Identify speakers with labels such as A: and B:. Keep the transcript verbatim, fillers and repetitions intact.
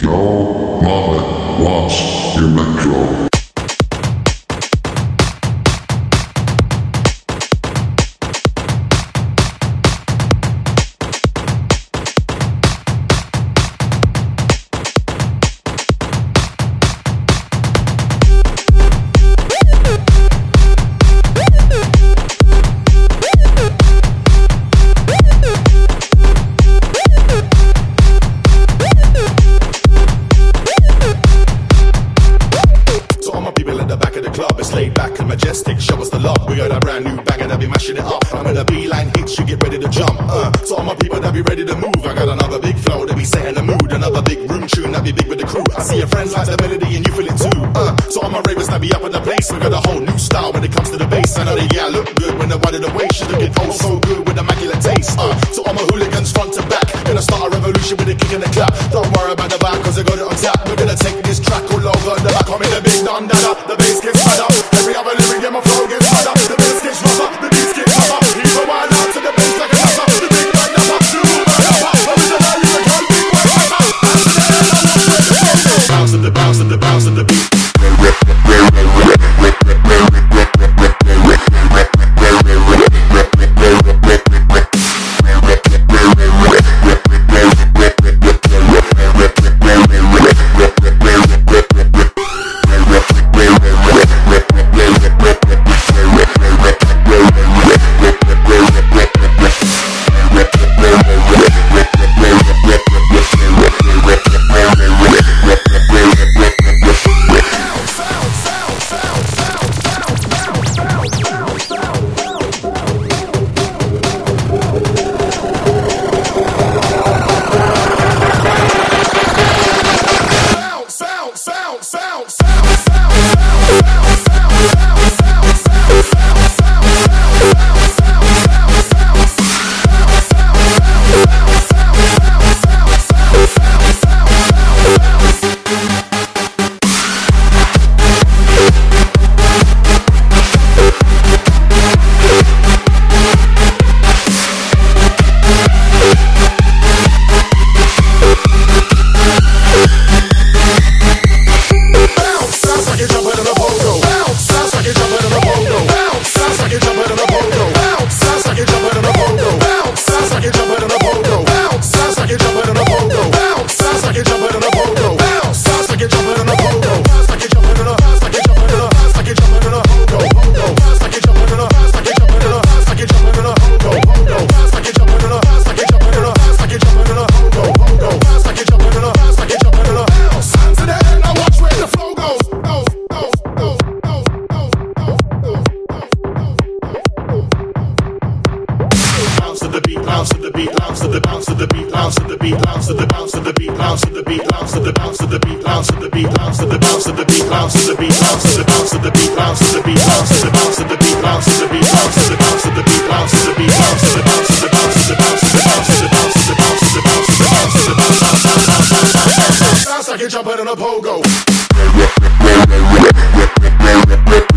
A: Yo mama wants your metro.
B: Laid back and majestic, show us the love. We got a brand new banger that be mashing it up. I'm in a beeline hits, you get ready to jump. Uh, so all my people that be ready to move. I got another big flow that be setting the mood. Another big room tune that be big with the crew. I see your friends like the melody and you feel it too. Uh, so all my ravers that be up in the place. We got a whole new style when it comes to the bass. I know they yeah look good when they're wide of the waist. She's looking oh so good with immaculate taste. Uh, so all my hooligans front to back. Gonna start a revolution with a kick and a clap. Don't worry about the vibe cause I got it on tap. We're gonna take this track all over the back. I'm in the big dun dada. The bass gets better. Every other lyric in my flow gets better. The bass gets rougher. The beats get tougher. He's a wild out to the bass like a nutter. The big bang number. The move right up. Original you can't be right up. Bounce to the air, I want where the flow goes. Bounce to the bounce to the bounce to the beat. Bounce to the beat, bounce to the bounce to the beat, bounce to the beat, bounce to the bounce to the beat, bounce to the beat, bounce to the bounce to the beat, bounce to the beat, bounce to the bounce to the beat, bounce to the beat, bounce to the bounce to the beat, bounce to the beat, bounce to the bounce to the beat, bounce to the beat, bounce to the bounce to the beat, bounce to the beat, bounce to the bounce to the bounce to the bounce to the bounce to the bounce to the bounce to the bounce to the bounce to the bounce. Sounds like you're jumping on a pogo.